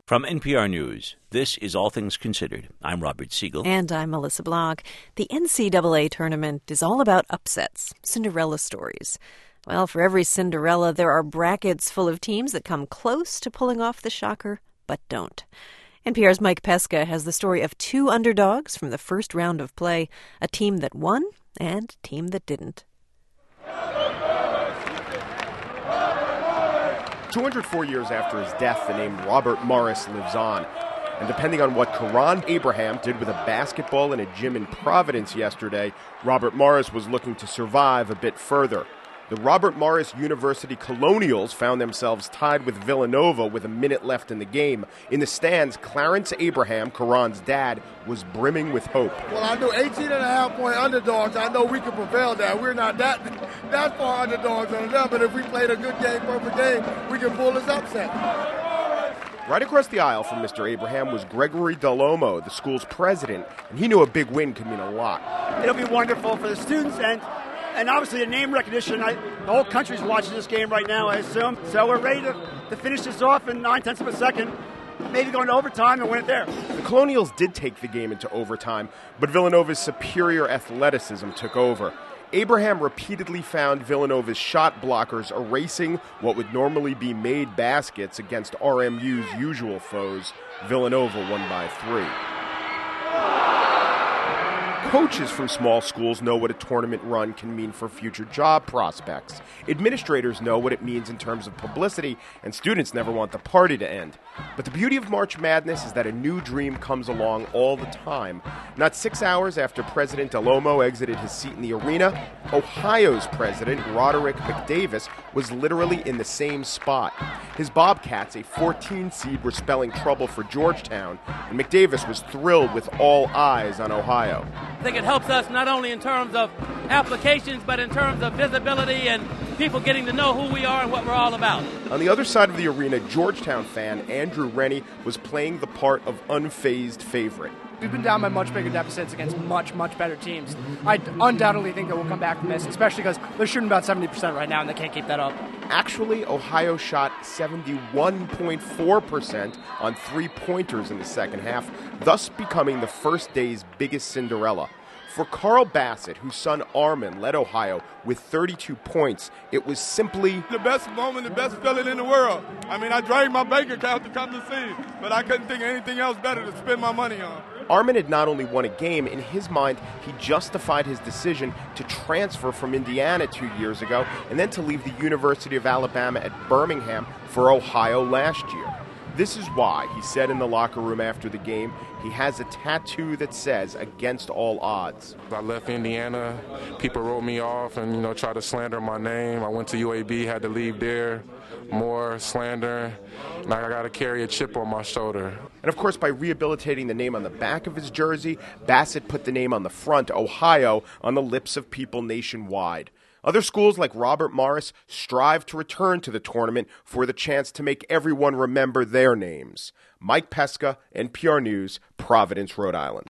From NPR News, this is All Things Considered. I'm Robert Siegel. And I'm Melissa Block. The NCAA tournament is all about upsets, Cinderella stories. Well, for every Cinderella, there are brackets full of teams that come close to pulling off the shocker, but don't. NPR's Mike Pesca has the story of two underdogs from the first round of play, a team that won and a team that didn't. 204 years after his death, the name Robert Morris lives on. And depending on what Karan Abraham did with a basketball in a gym in Providence yesterday, Robert Morris was looking to survive a bit further. The Robert Morris University Colonials found themselves tied with Villanova with a minute left in the game. In the stands, Clarence Abraham, Karan's dad, was brimming with hope. Well, I know 18.5-point underdogs. I know we can prevail that. We're not that far underdogs on them, but if we played a good game, perfect game, we can pull this upset. Right across the aisle from Mr. Abraham was Gregory Delomo, the school's president, and he knew a big win could mean a lot. It'll be wonderful for the students and obviously the name recognition. The whole country's watching this game right now, I assume. So we're ready to finish this off in 9/10 of a second, maybe going to overtime and win it there. The Colonials did take the game into overtime, but Villanova's superior athleticism took over. Abraham repeatedly found Villanova's shot blockers erasing what would normally be made baskets against RMU's usual foes. Villanova won by 3. Coaches from small schools know what a tournament run can mean for future job prospects. Administrators know what it means in terms of publicity, and students never want the party to end. But the beauty of March Madness is that a new dream comes along all the time. Not 6 hours after President Delomo exited his seat in the arena, Ohio's president, Roderick McDavis, was literally in the same spot. His Bobcats, a 14 seed, were spelling trouble for Georgetown, and McDavis was thrilled with all eyes on Ohio. I think it helps us not only in terms of applications, but in terms of visibility and people getting to know who we are and what we're all about. On the other side of the arena, Georgetown fan Andrew Rennie was playing the part of unfazed favorite. We've been down by much bigger deficits against much better teams. I undoubtedly think that we'll come back from this, especially because they're shooting about 70% right now and they can't keep that up. Actually, Ohio shot 71.4% on three-pointers in the second half, thus becoming the first day's biggest Cinderella. For Carl Bassett, whose son Armin led Ohio with 32 points, it was simply the best moment, the best feeling in the world. I mean, I drained my bank account to come to see, but I couldn't think of anything else better to spend my money on. Armin had not only won a game, in his mind, he justified his decision to transfer from Indiana 2 years ago and then to leave the University of Alabama at Birmingham for Ohio last year. This is why, he said in the locker room after the game, he has a tattoo that says, "Against all odds." I left Indiana, people wrote me off and, tried to slander my name. I went to UAB, had to leave there, more slander. Now I got to carry a chip on my shoulder. And of course, by rehabilitating the name on the back of his jersey, Bassett put the name on the front, Ohio, on the lips of people nationwide. Other schools like Robert Morris strive to return to the tournament for the chance to make everyone remember their names. Mike Pesca, NPR News, Providence, Rhode Island.